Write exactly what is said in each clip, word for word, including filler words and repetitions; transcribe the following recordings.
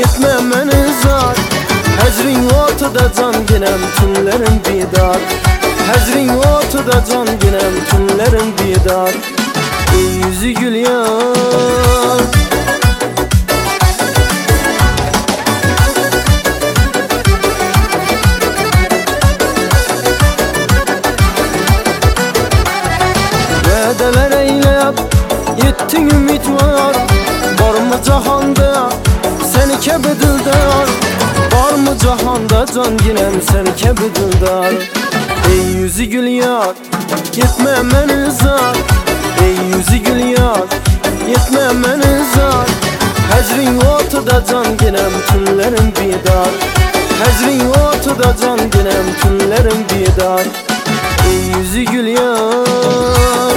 Yetme məni zar Həcrin ortada can ginem tünlərin bidar Həcrin ortada can ginem tünlərin bidar Ey yüzü gül yar Vədələr eyləyəb yettin ümid var Var mı cahanda səni kəbi dildar Var mı cahanda can ginem səni kəbi dildar Ey yüzü gül yar yetmə məni zar Ey yüzü gül yar yetmə məni zar Həcrin ortada can ginem tünlərin bidar Həcrin ortada can ginem tünlərin bidar Ey yüzü gül yar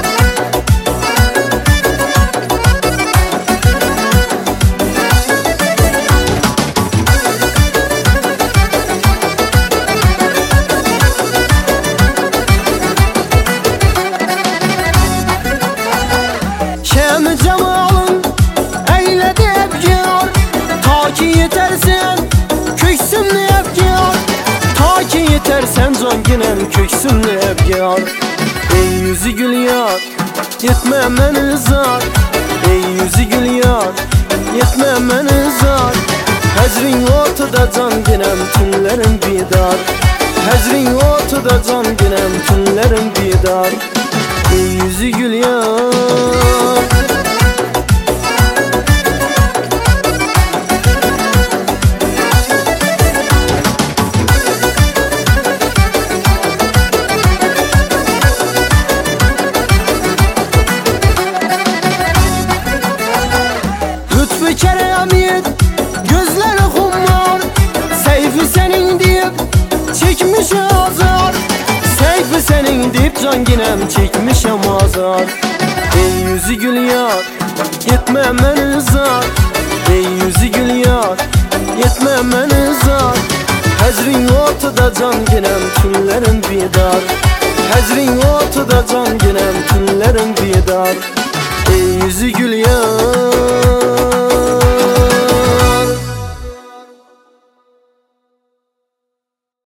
Şəmi cəmalın eylədi əbgər Ta ki yetərsən köksümlü əbgər Ta ki yetərsən can ginem köksümlü əbgər Ey yüzü gül yar yetmə məni zar Ey yüzü gül yar yetmə məni zar Həcrin ortada can ginem tünlərin bidar Həcrin ortada can ginem tünlərin bidar Ey yüzü gül yar Lütfü Kerem'in gözleri humar Seyfi senin deyip çekmiş azar Seyfi senin deyip can ginem çekmişem azar Ey yüzü gül yar yetmə məni zar Ey yüzü gül yar yetmə məni zar Həcrin ortada can ginem tünlərin bidar Həcrin ortada can